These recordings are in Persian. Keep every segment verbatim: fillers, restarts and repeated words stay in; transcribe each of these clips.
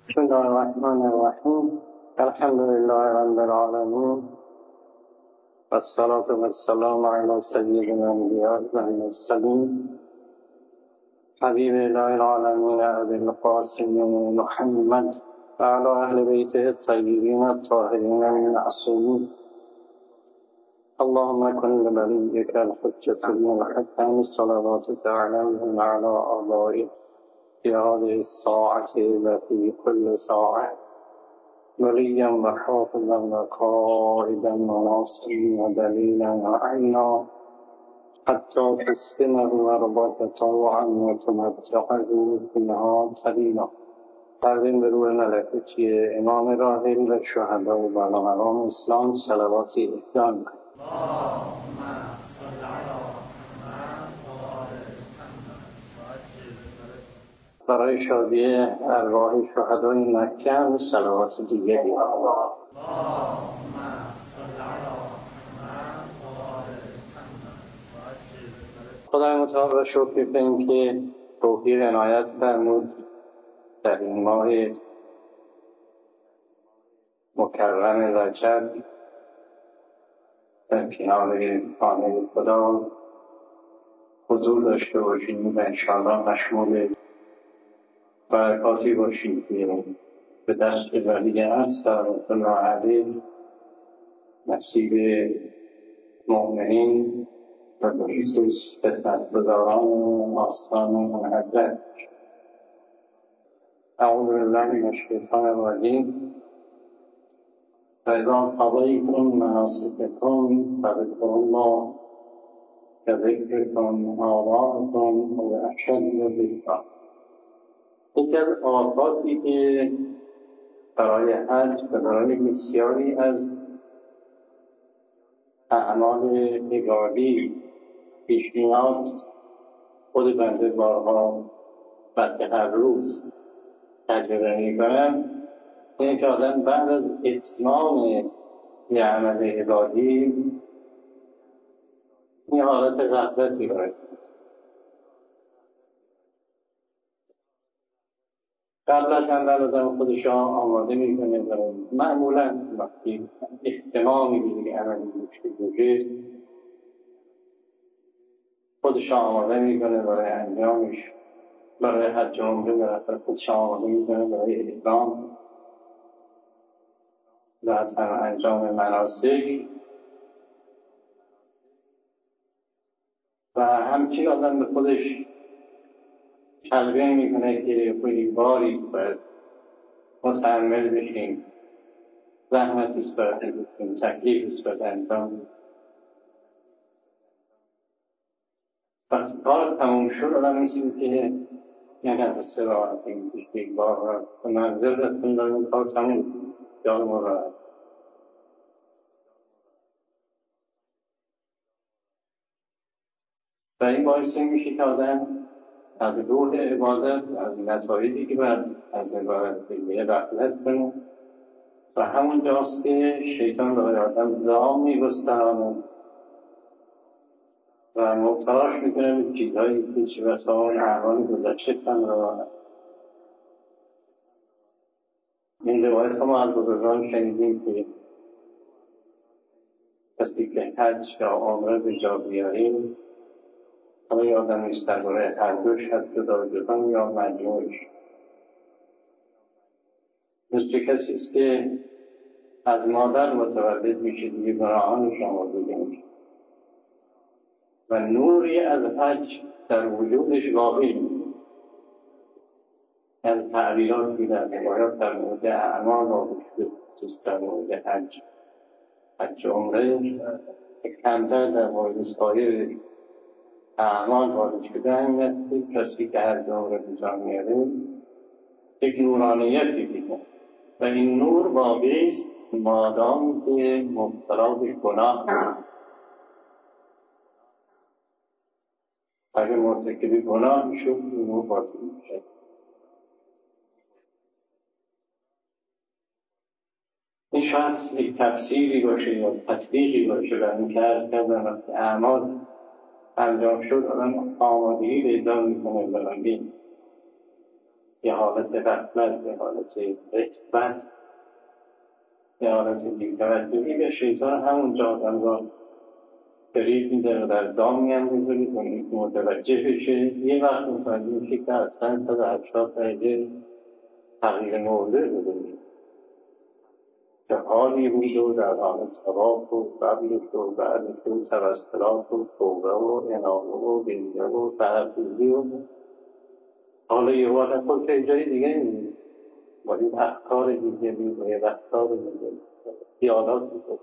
بسم الله الرحمن الرحیم. الحمد لله رب العالمین والصلاة والسلام علی سید الانبیاء والمرسلین حبیب الله العالمین ابی القاسم محمد و علی اهل بیته الطیبین الطاهرین المعصومین. اللهم کن لولیک الحجة بن الحسن صلواتک علیه وعلی آبائه في هذه الساعة وفي كل ساعة وليا وحافظا وقائدا وناصرا ودليلا وعينا حتى تسكنه أرضك طوعا وتمتعه فيها قليلا. پروین به روح ملکوتی امام راحل و شهدا و بلغران اسلام صلواتی احیان کن. برای شادی ارواح شهدای مکه هم صلوات دیگه بیاد. خدای متعال را شکر کنیم که توفیق عنایت فرمود در این ماه مکرم رجب در کنار خانه خدا حضور داشته باشیم و انشاءالله مشمول برکاتی باشیم که به دست ولی هست در راهدی نصیب مؤمنین و به خصوص خدمتگزاران آستان محبت. اعوذ بالله من الشیطان الرجیم. فاذا قضیتم مناسککم فاذکروا الله کذکرکم آباءکم و اشد ذکرا. یکی از آفاتی که برای حج و برای بسیاری از اعمال عبادی پیش میاد، خود بنده بارها بلکه هر روز تجربه میکنم، اینه که آدم بعد از اتمام یه عمل عبادی یه حالت غفلتی داره. قبل از اول آدم خودش آماده میکنه و معمولا وقتی احتمامی به یک عملی مشکل بشه خودش آماده میکنه برای انجامش، برای حج و عمره برای خودش آماده میکنه برای احرام و حتما انجام مناسک و همچنین آدم به خودش تلقین میکنه که خیلی باریست باید متحمل بشیم، زحمتیست باید بشیم، تکلیفیست باید انجام. وقتی کار تموم شد آدم میسید که یعنی از راحت این یک بار به منزل رسون داریم کار تموم یاد ما راحت و این باعث میشه که آدم از روح عبادت از نتایجی که باید از عبادت بگیره غفلت کنه و همون جاست که شیطان برای آدم دام میگسترانه و مبتلاش میکنه به چیزهایی که چه بسا اون اعمال گذشته کن را. این روایت ما از بزرگان شنیدیم که کسی که حج یا عمره به جا بیاریم حالا یادم نیست درباره هر دوش حد جدا جدا یا مجموعش مثل کسی است که از مادر متولد میشه دیگه گناهانش آمرزیده میشه و نوری از حج در وجودش واقع میشه. از تعبیرات که در روایات در مورد اعمال واقع شده خصوص در مورد حج حج عمره کمتر در مورد سایر اعمال وارد شده. همین است که کسی که حج عمره به جا میاره یک نورانیتی دیده و این نور واقعی است مادام که مبتلا به گناه اگه مرتکب گناه شد این نور باطل میشه. این شاید یک تفسیری باشه یا تطبیقی باشه برای این که عرض کردن وقتی اعمال انجام شد آدم آمادگی پیدا میکنه برای یه حالت غفلت، یه حالت رغبت، یه حالت بی‌توجهی به شیطان همونجا آدم را فریب میده و در دام میاندازه که متوجه بشه. یه وقت متوجه میشه که اصلا صد و هشتاد درجه تغییر مرده بودیم که حالی بود و در حال طواف و قبلش و بعدش و توسلات و توبه و انابه و بنده و سرفوزی و حالا یه وقت خود که جای دیگه میبینی با این افکار دیگه میبینی با یه رفتار دیگه خیالات دیگه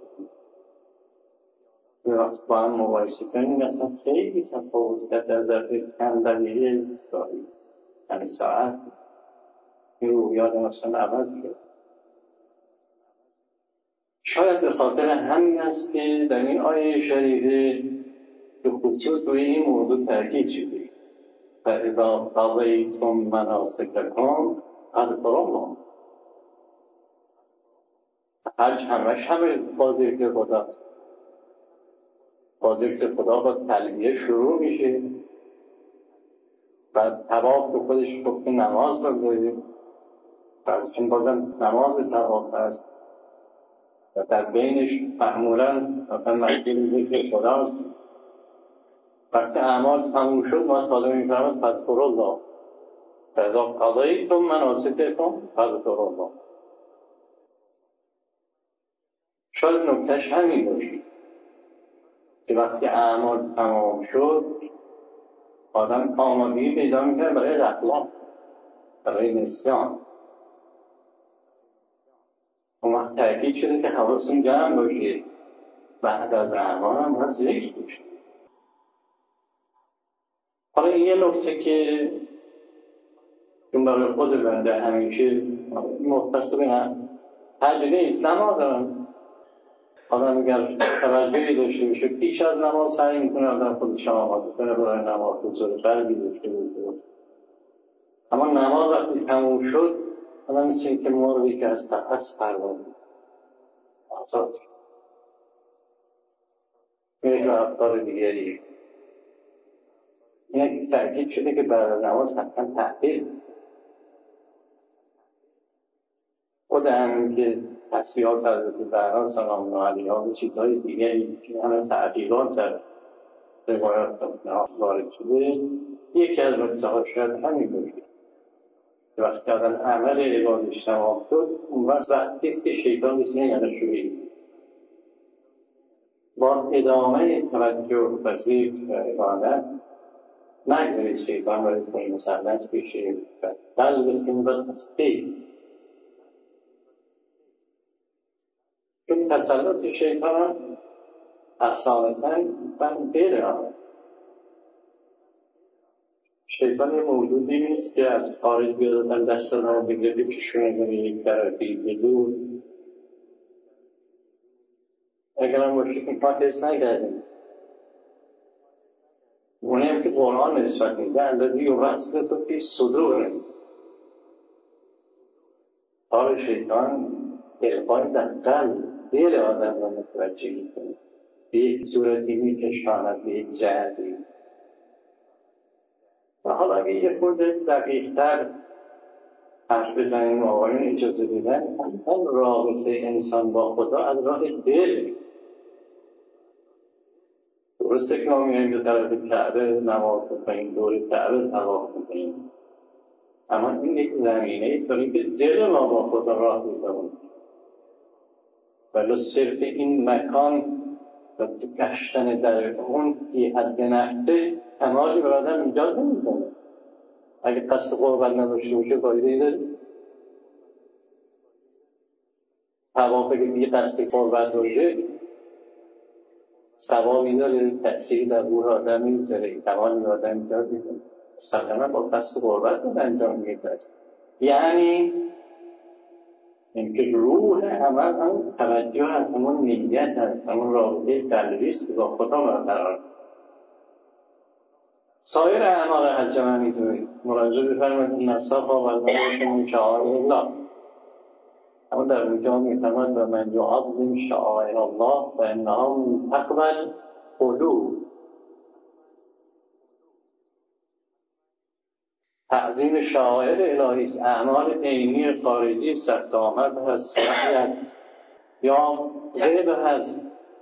یه وقت با هم مقایسه کنیم اصلا خیلی تفاوت کرد در ظرف چند دقیقه داری چند ساعت این رویات اصلا عوض شد. شاید به خاطر همین است که در این آیه شریفه به خصوص روی این موضوع تاکید شده فاذا قضیتم مناسککم فاذکروا الله. حج همش همه با ذکر خدا با ذکر خدا با تلبیه شروع میشه و طواف به خودش حکم نماز رو داره و چون بازم نماز طواف هست و در بینش معمولا مثلا مشکل ذکر خداست. وقتی اعمال تموم شد ما تعالی میفرماد فاذکروا الله فاذا قضیتم مناسککم فاذکروا الله. شاید نکتهش همین باشه که وقتی اعمال تمام شد آدم آمادگی پیدا میکنه برای غفلت، برای نسیان. اون وقت تأکید شده که حواستون جمع باشه بعد از اعمال هم باید ذکر بشه. حالا این یه نکته که چون برای خود بنده همیشه مختص بینم تجربه نیست. نماز هم آدم اگر توجهی داشته باشه پیش از نماز سعی میکنه آدم خودش آماده کنه برای نماز حضور قلبی داشته باشه. اما نماز وقتی تموم شد آدم مثل که مرغی که از قفس پرواز آزاد میره تو افکار دیگری. این تأکید شده که بعد از نماز حتما تحقیق خود همین که تصویحات حضرت زهرا سلام الله علیها و چیزهای دیگری که همه تعبیرات در روایات وارد شده یکی از نکته‌ها شاید همین باشه که وقتی آدم عمل عبادش تمام شد اون وقت وقتی است که شیطان بتونه یادش رو بگیره با ادامه توجه و ذکر و عبادت نگذارید شیطان را کنی مسلط بشه و قلبتون باید هسته. چون تسلط شیطان اصالتا من بدارم شیطان یه موجودی نیست که از خارج بیادتن دست را بگیره بکشونه کنه یک طرفی بدون اگر هم باشه که ما حس نکردیم. اونه هم که قرآن نسبت میده اندازی و وصل تو پیش صدور حال شیطان دلخواهی در قلب دل آدم را متوجه میکنه به یک صورتی میکشاند به یک جهتی. و حالا اگه یه خورده دقیق‌تر حرف بزنیم و آقایون اجازه بدن اون رابطه انسان با خدا از راه دل. درسته که ما میاییم به طرف کعبه نماز بکنیم دور کعبه طواف میکنیم اما این یک زمینه ایست برای که دل ما با خدا راه میکنیم ولی صرف این مکان و گشتن در اون که حد نفته کمالی برادر ایجاد نمیکنه. اگه قصد قربت نداشته باشه فایده‌ای داره؟ طوافه که بی قصد قربت باشه ثوابی داره تأثیری در روح آدم میذاره کمالی آدم ایجاد میکنه. مسلماً با قصد قربت رو انجام میده. یعنی اینکه روح عمل هم توجه از همون نیت هست همون رابطه قلبی است که با خدا برقرار. سایر اعمال حج هم میتونید مراجعه بفرمایید این الصفا والمروه من شعائر الله. اما در اونجا میفرماید و من یعظم شعائر الله فانها من تقوی القلوب. تعظیم شعائر الهی است، اعمال عینی خارجی است، رفت آمد هست، سعی است یا غیب هست.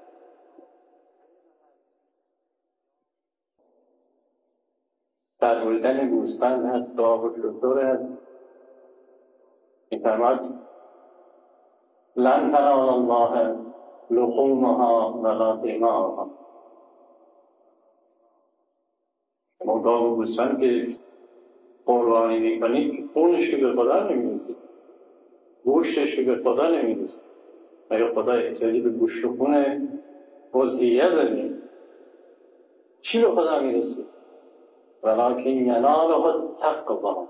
پروردن گوسفند هست، گاو و شتر هست. می‌فرماد لن تنال الله لحومها ولا دماءها. شما گاو و گوسفند که قربانی می‌کنید خونش که به خدا نمی‌رسید، گوشتش که به خدا نمی‌رسید. مگه خدا احتیاجی به گوشت و خون اضحیه داره؟ چی به خدا می‌رسید؟ ولکن یناله التقوی.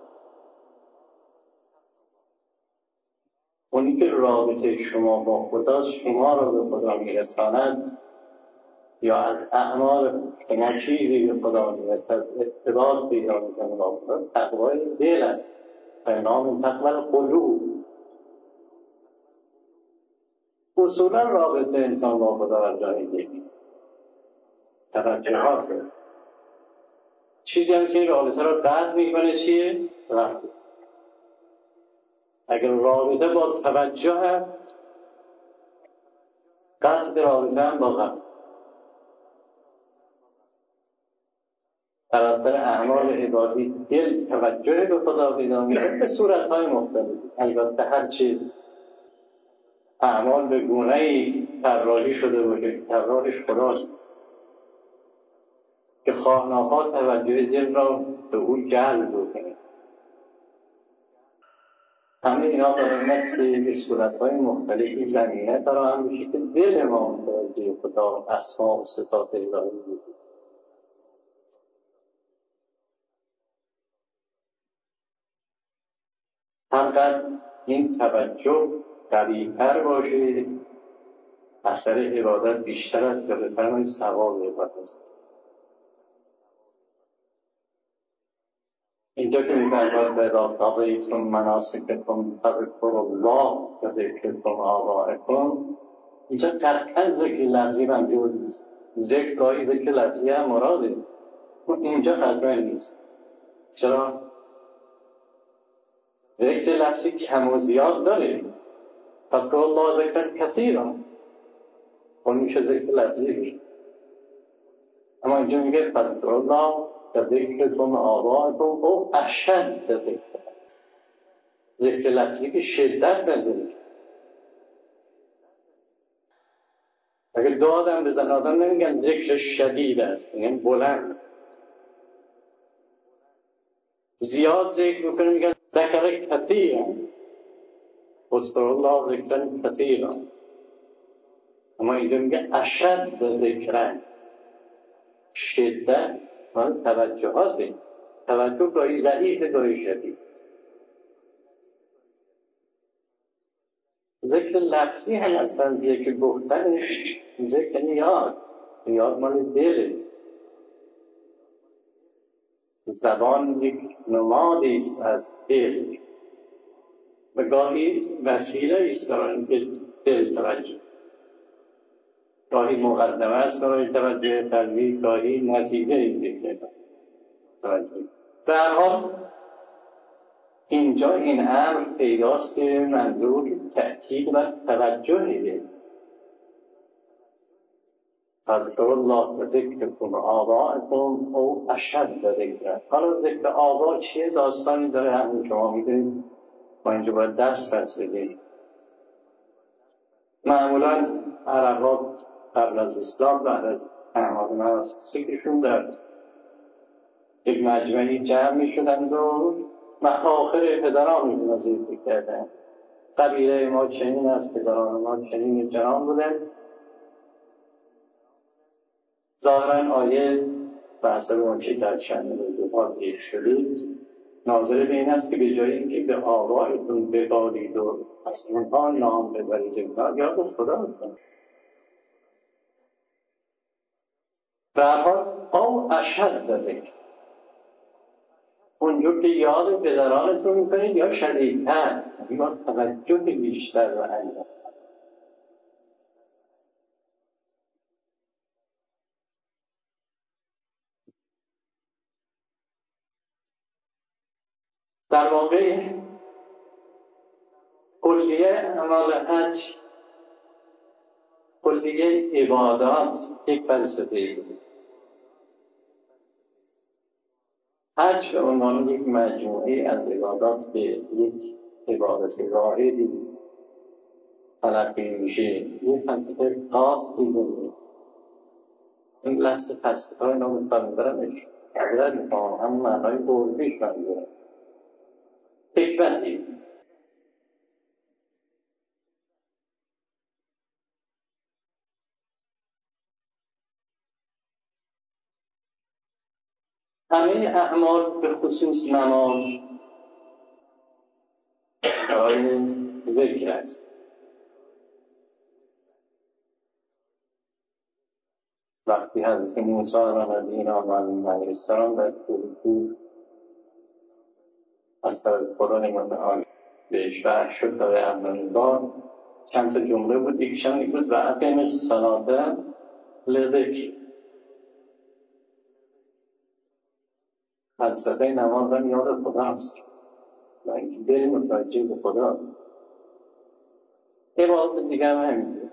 اونی که رابطه شما با خدا شما را به خدا میرساند، یا از اعمال شما چیزی به خدا میرسد، ارتباط پیدا میکنه با خدا، تقوای دل است. نام تقوی القلوب. اصولا رابطه انسان با خدا از جای دیگه توجهاته. چیزی هم که رابطه را قطع میکنه چیه؟ رابطه. اگر رابطه با توجه هست، قطع رابطه هم با غم. برابر اعمال عبادی دل توجه به خدا پیدا می‌کنه به صورت‌های مختلفی. البته هر چیز اعمال به گونه‌ای طراحی شده باشه، طراحش خداست که خواه ناخواه توجه دل را به او جلب بکنه. همه اینا بایستی به صورت‌های مختلفی زمینه فراهم بشه که دل ما متوجه خدا، اسما و صفات الهی بشه. همقدر این توجه قوی‌تر باشه، اثر عبادت بیشتر است و بفرمایید ثواب عبادت. اینجا که می‌فرماید به اذا قضیتم مناسککم فاذکروا الله کذکرکم آباءکم، اینجا قطعا ذکر لفظی منظور نیست. ذکر گاهی ذکر لفظی هم مراده، اینجا قطعا نیست. چرا؟ ذکر لفظی کم و زیاد داره. فاذکروا الله ذکرا کثیرا، اون میشه ذکر لفظی بشه. اما اینجا میگه فاذکروا الله کذکرکم آباءکم او اشد ذکر. ذکر لفظی که شدت بده. اگه دو آدم بزن آدم نمیگن ذکر شدید است، میگن بلند. زیاد ذکر میکنه میگن ذکر کثیرا، اذکر الله ذکرا کثیرا. اما اینجا میگه اشد ذکرا، شدت مال توجهاته. توجه گاهی ضعیف گاهی شدید. ذکر لفظی هم اصلا ذکر گفتنش ذکر یاد، یاد مال دله. زبان یک نمادی است از دل و گاهی وسیله است برای دل توجه، گاهی مقدمه است برای توجه قلبی، گاهی نتیجه این ذکر توجه. به هر حال اینجا این امر پیداست که منظور تأکید و توجهه. فاذکروا الله ذکرکم آباءکم او اشد ذکرا. حالا ذکر آبا چیه؟ داستانی داره، همون شما میدونید. ما اینجا باید دست بسیدیم. معمولا عربا قبل از اسلام، بعد از اعمال مناسکشون در یک مجمعی جمع میشدند و مفاخر پدرانشون را ذکر کردند. قبیله ما چنین از پدران ما چنین جنان بودند. ظاهرا آیه به حسب اون چه در شأن موضوعات ذکر شده ناظر به این است که به جای اینکه به آبائتون ببارید و از اونها نام ببرید اینا، یاد خدا بکنید. به هر حال او اشد ذکر، اونجور که یاد پدرانتون میکنید یا شدیدتر، یا توجه بیشتر و انجام. در واقع کلیه اعمال حج، کلیه عبادات یک فلسفه بود. حج به عنوان یک مجموعه از عبادات به یک عبادت واحدی تلقی میشه، یک فلسفه خاص دیگه. این لحظه فلسفه های نام فرمودرمش اگر میکنم هم معنای بردیش فرمودرم حکمتی. همه اعمال به خصوص نماز برای ذکر است. وقتی حضرت موسی علیه السلام در کوه از طرف خدا متعال بهش وحی شد برای اولین بار، چند تا جمله بود. یکیشم این بود و اقیم الصلاة لذکری. فلسفه نماز هم یاد خدا هست و اینکه دل متوجه به خدا. عبادت دیگه هم همینه،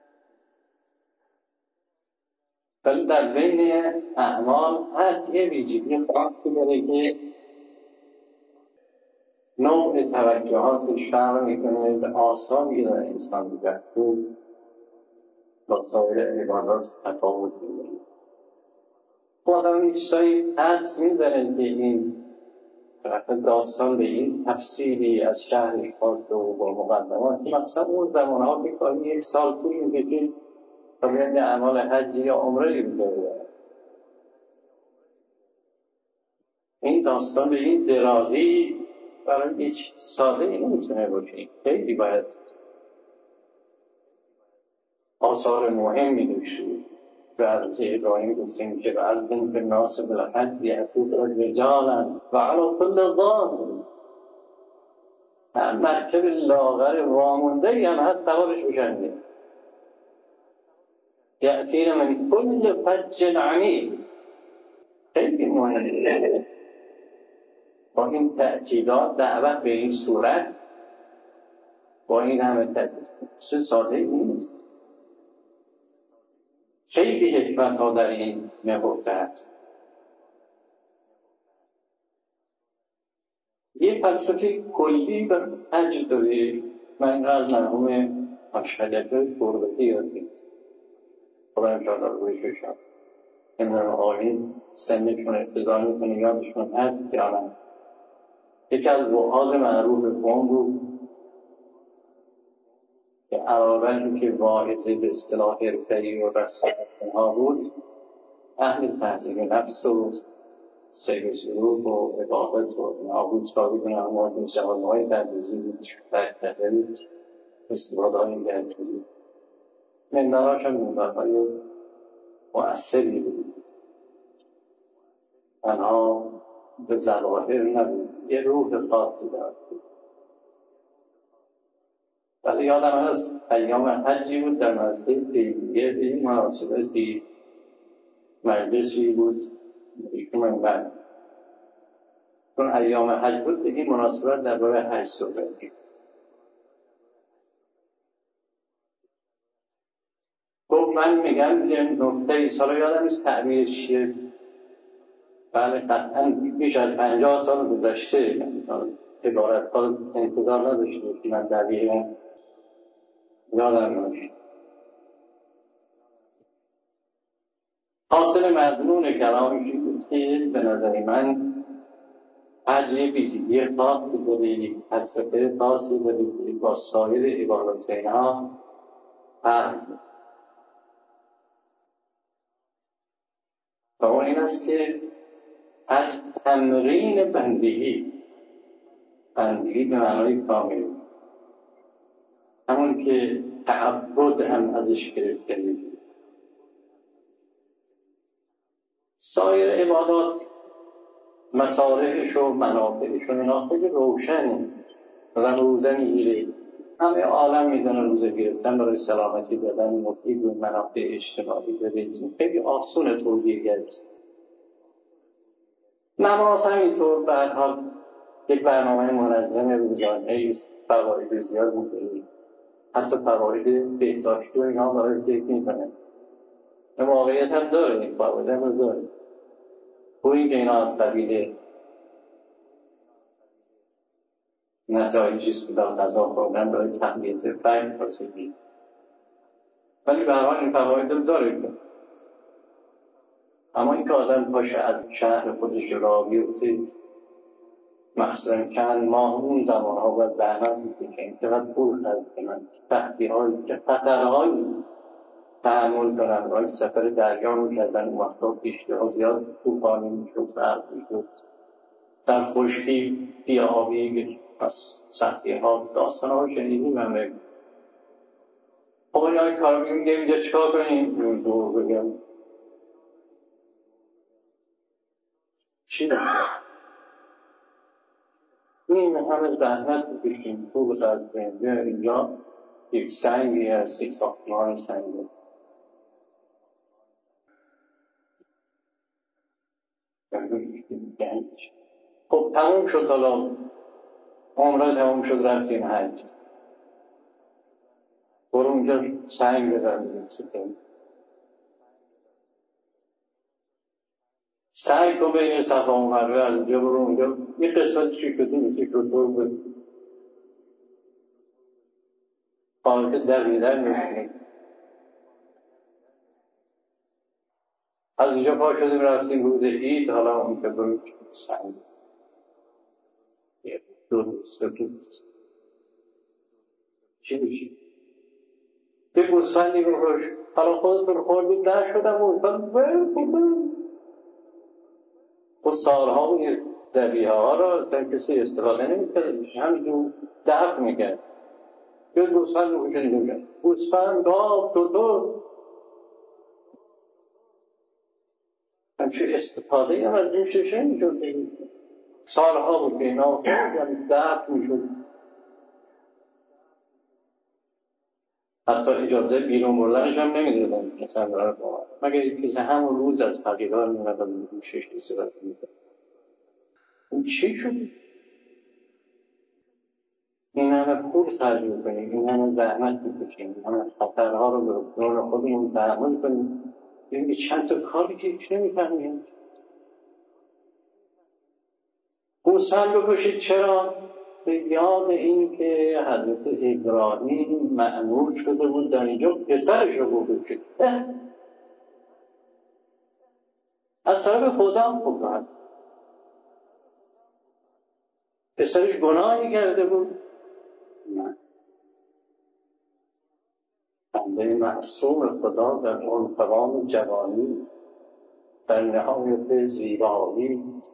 ولی در بین اعمال هر یه ویژگی خاصی داره که نوع توجهاتش فرق میکنه به آثاری داره انسان میگرد با سایر عبادات تفاوت میکنه. خودم این چیزایی حدس میزنه که این داستان به این تفصیلی از شهر خاص و با مقدماتی مثلا اون زمانها بکنی یک سال طول میکشید تا بیان اعمال حج یا عمره میکنه. این داستان به این درازی برای هیچ ساده ای نمیتونه باشه. خیلی باید آثار مهمی داشته. به حضرت ابراهیم گفتیم که وَأَذِّن فِی النَّاسِ بِالْحَجِّ یَأْتُوکَ رِجَالًا وَعَلَىٰ کُلِّ ضَامِرٍ. هر مرکب لاغر وامونده‌ای هم هست سوارش بشنده. یأتین من کل فج عمیق. خیلی مهمه. با این تأکیدات دعوت به این صورت با این همه تأکید چه ساده نیست. خیلی حکمت ها در این نهفته هست. یه فلسفه کلی بر حج داره. من از مرحوم مشهدک تربتی یاد گرفتم. خدا انشاءالله رویش بشم. امران آقایین سنشون اقتضا میکنه یادشون هست یا نه. یکی از وعاظ معروف قوم بود که علاوه که واعظ به اصطلاح حرفه‌ای و رسانه ها بود، اهل تهذیب نفس و سیر سلوک و عبادت و نابود ثابت نماز و جوانه‌های تبریزی بود، شکر کرده بود، استفاده‌های کرده بود. منبراش هم منبرهای مؤثری بود. تنها به ظواهر نبود، یه روح خاصی داشت. ولی یادم هست ایام حجی بود در مسجد دیگه به این مناسبتی مجلسی بود ایشون منبر، چون ایام حج بود به این مناسبت در باره حج صحبت کرد. گفت من میگم یه نکته ای سالا یادم نیست تعبیرش چیه، بله قطعا بیش از پنجاه سال گذشته، عبارت ها انتظار نداشته که من دقیقا یادم نمیشه. حاصل مضمون کلامش بود که به نظر من حج یه ویژگی خاصی داره، یک فلسفه خاصی داره که با سایر عبادات اینها فرق داره. و اون این است که حج تمرین بندگی، بندگی به معنای کامل، همون که تعبد هم ازش گرفته میشه. سایر عبادات مصالحش و منافعش و اینا خیلی روشنه. مثلا روزه میگیره، همه عالم میدونه روزه گرفتن برای سلامتی بدن مفید و منافع اجتماعی داره، خیلی آسونه توجیه کرد. نماز همینطور به هر حال یک برنامه منظم روزانه است، فواید زیاد می‌دهید، حتی فواید بهداشتی و اینا برای ذکر می‌کنه. این واقعیت هم داره، این فواید هم داره. و این که اینا از قبیل نتایجیست که در غذا خوردن برای تقویت فکر حاصلی، ولی به هر حال این فواید هم داره. اما این که آدم باشه از شهر خودش را بیفته، مخصوصا چند ماه اون زمانها باید زحمت می‌کشن، چقدر پول خرج کنن، تهدیدهای چه خطرهایی تحمل کنن. باید سفر دریا می‌کردن، اون وقتا پیشترها زیاد طوفانی می‌شد، سرد می‌شد، در خشکی بی‌آبی از سختی‌ها داستان‌ها شنیدیم. همه خب این کارا میگه اینجا چیکار کنیم؟ دور بگم چی داریم؟ این همه زحمت بکشیم، پول خرج کنیم، اینجا یک سنگی هست، یک ساختمان سنگی. خب تموم شد، حالا عمره تموم شد، رفتیم حج. برو اونجا سنگ بزن، سعی کن بین صفا و مروه از اونجا برو اونجا یه قسمت چی شده میشه شد برو برو حالت دقیقا میشنید. از اینجا پا شدیم رفتیم روز عید، حالا اونجا برو سنگ دو روز سپید چی میشه یه گوسفندی بکش. حالا خودتون خوردید نشدم گوسفند و سالها اون ذبیحه ها را اصلا کسی استفاده نمی‌کرد، همینجور دفع میکرد. یه گوسفند رو بکنید میکرد، گوسفند، گاو، شتر، همچه استفاده هم از این ششه میشد. سالها بود که اینا دفع میشد، حتی اجازه بیرون بردنش هم نمیدادن مثلا برای باور، مگر کسی همون روز از پقیدار میمدن شش استفاده میکرد. اون چی شد؟ این همه پول خرج میکنیم، این همه زحمت میکشیم، این همه خطرها رو به دور خودمون تحمل کنیم، این چند تا کاری که هیچ نمیفهمیم. گوسفند بکشید چرا؟ به یاد این که حضرت ابراهیم مأمور شده بود در اینجا پسرش رو بکشید. از طرف خدا بکنه، پسرش گناهی کرده بود؟ نه، بنده معصوم خدا در اون قوام جوانی، در نهایت زیبایی،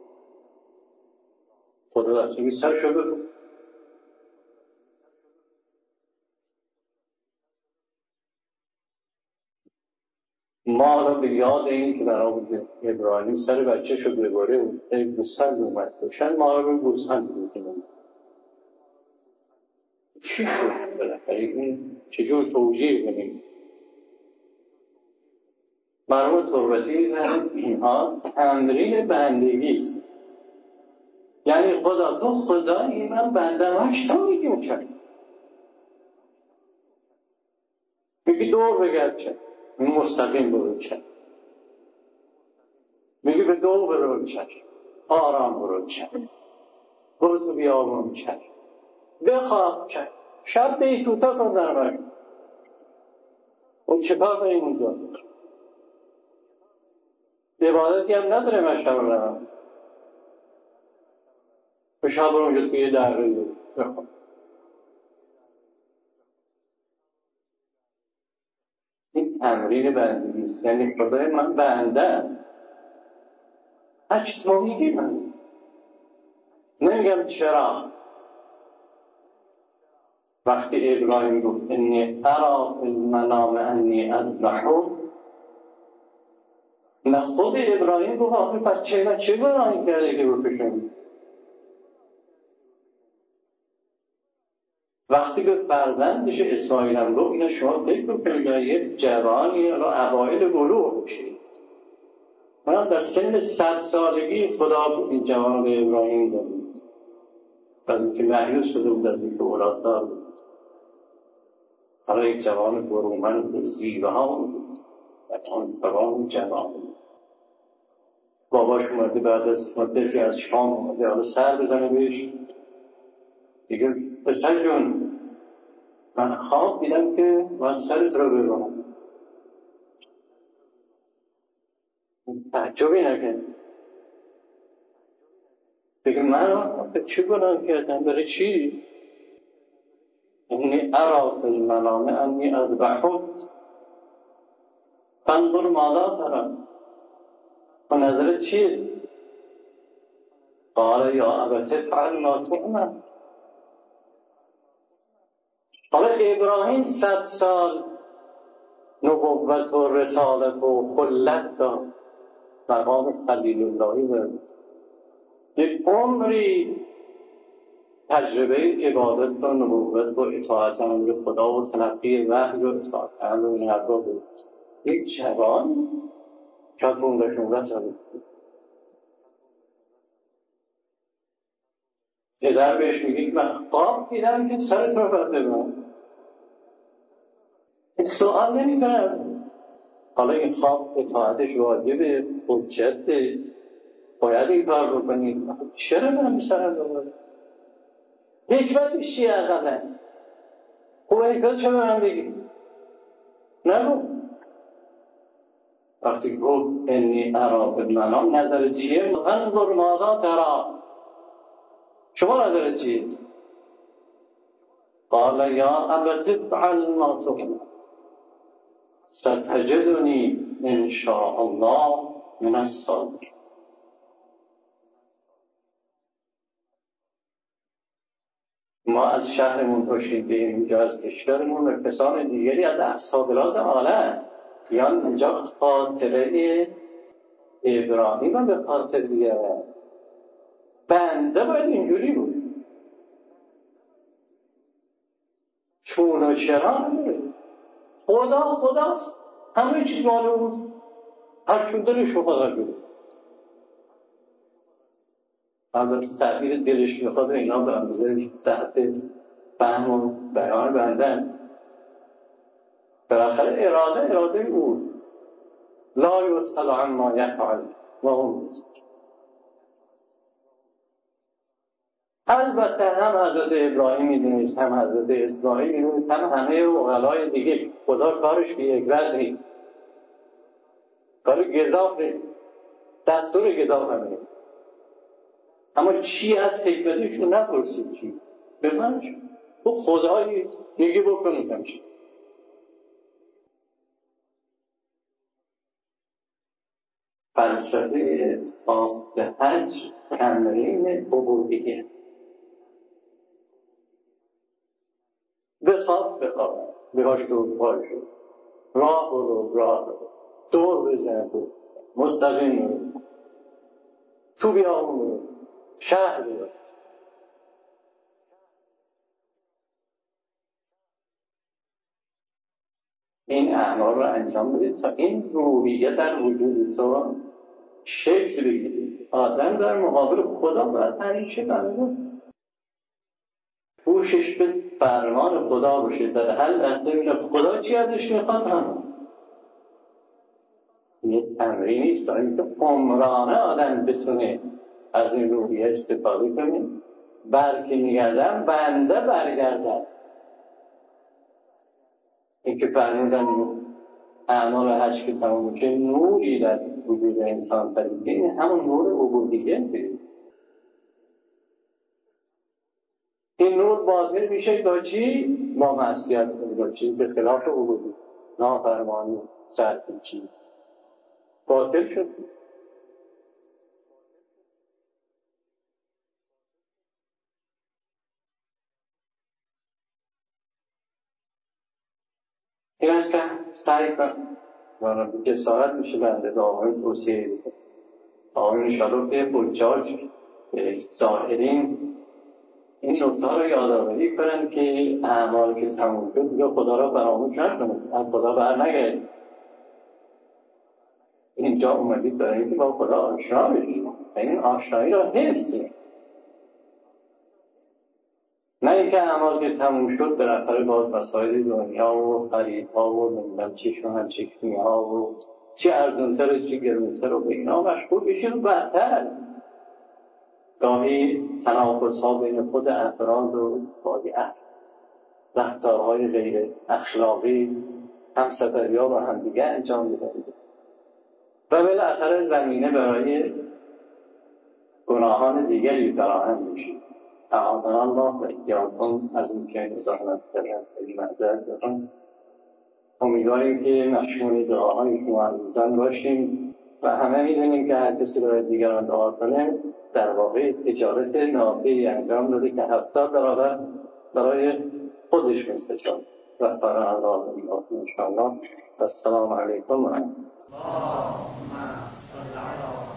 خدا دستگی سر شده بود. ما را به یاد این که برای ابراهیم سر بچه شد بباره گوسفند اومد باشن، ما را به گوسفند میکنیم. چی شد بالاخره این چجور توجیه کنیم؟ مرحوم تربتی میزنه اینها تمرین بندگی است. یعنی خدا تو خدایی، من بندمش تو میگیم چه میگی دور بگرد چه مستقیم برو چه میگی به دور برو چه آرام برو چه برو تو بیابون چه بخواب چه شب بیتوتا کن در بر اون چه کار کنیم اونجا؟ عبادتی هم نداره مشتب رو به شب رو اونجا توی در رو بخواب. این تمرین بندگی است. یعنی خدای من بندم، هرچی تو میگی من نمیگم چرا. وقتی ابراهیم گفت انی ارا فی المنام انی اذبحک، نه خود ابراهیم گفت آخه بچه من چه گناهی کرده که بکشم؟ وقتی به فرزندش اسماعیل هم گفت اینا شما فکر بکنید یه جوانی را اوایل بلوغ بشید، من در سن صد سالگی خدا این جوان به ابراهیم داد. بعد اینکه مهیوز شده بود از اینکه اولاد دار بود. حالا یک جوان برومند زیبا ها بود در آن جوان جوان باباش اومده بعد از مدتی از شام اومده حالا سر بزنه بهش دیگه پسر جون من خواب دیدم که من سرت رو ببرم. تعجبی نکن بگه من به چی گناه کردم برای چی؟ اینی ارا فی المنام انی اذبحک فانظر ماذا تری و نظرت چیه؟ قال یا ابت افعل ما تؤمر. حالا ابراهیم صد سال نبوت و رسالت و خلت داد مقام خلیل اللهی بود. یک عمری تجربه عبادت و نبوت و اطاعت امر خدا و تلقی وحی و اطاعت امر این حرفا بود. یک جوان شاید پونزده شانزده ساله پدر بهش میگه من خواب دیدم که سرت رو باید ببرم. این سوال نمیتونم. حالا این خواب اطاعتش واجبه حجته باید این کار بکنید. چرا من سرت رو ببرم؟ حکمتش چیه اقلا؟ خوب حکمتش رو برم بگید نگو. وقتی گفت انی ارا فی المنام نظرت چیه؟ انظر ماذا تری شما نظرت چیه؟ قال یا ابت افعل ما تؤمر ستجدنی ان شاء الله من الصابرین. ما از شهرمون پاشیم به اینجا از کشورمون و کسان دیگری از اقصابلاد عالم یا اینجا خاطره ابراهیم هم به خاطر بیاره. بنده باید اینجوری بود چون و چرا نداره. خدا خداست همه چیز مال بود هر چون دلش رو خدا جوره. البته تعبیر دلش میخواد اینا به اندازه تحت فهم و بیان بنده است. بالاخره اراده اراده او لا یسأل عما یفعل و هم یسألون. البته هم حضرت ابراهیم میدونست هم حضرت اسماعیل میدونست هم همه عقلای دیگه خدا کارش به یک وجه نیست. کار گزاف نیست دستور گزاف هم نیست. اما چی از حکمتشون نپرسید چی به من شد تو خدایی میگه بکنید همچین. فلسفه خاص به حج تمرین عبودیه. بخواب بخواب بهاش دور پای شد راه برو راه برو دور بزن برو مستقیم برو تو بیامون برو شهر برو. این اعمال رو انجام بدید تا این روحیه در وجود تو شکل بگیرید. آدم در مقابل خدا باید همیشه بنده کوشش به فرمان خدا باشه در هر لحظه ببینه خدا چی ازش میخواد. هم یه تمرین نیست تا اینکه عمرانه آدم بتونه از این روحیه استفاده کنه. برکه میگردم بنده برگردم. این که فرمودن اعمال حج که تمام که نوری در وجود انسان پدیده این همون نور عبودیه بید. این نور باطل میشه با چی؟ با معصیت با چی؟ به خلاف عبودی نافرمانی سرپیچی باطل شد. این است که سعی کنم و جسارت میشه بنده به آقایون توصیه بکنم. آقایون انشاءالله که حجاج ظاهرین این نکته رو یادآوری کنن که اعمال که تموم شد دیگه خدا را فراموش نکنید از خدا بر نگردید. اینجا اومدید برای اینکه با خدا آشنا بشید این آشنایی را حفظ کنید. اینکه اعمال که تموم شد بالاخره باز مسائل دنیا و خریدها و نمیدونم چی و همچیکنی ها و چی ارزونتر و چی گرونتر و به اینا مشغول بشید و بدتر گاهی تناقض ها بین خود افراد و بایعت رفتارهای غیر اخلاقی هم سفری ها و هم دیگه انجام میدهید و بالاخره زمینه برای گناهان دیگری فراهم میشید. اعاذنا الله و ایاکم از این که نظارت کرد خیلی معذرت دارم. امیدواریم که مشمول دعاهای شما عزیزان باشیم و همه میدونیم که هر کسی برای دیگران دعا کنه در واقع تجارت نافعی انجام داده که هفتاد برابر برای خودش مستشار و برای الله و ایاکم انشاءالله. السلام علیکم و رحمت الله.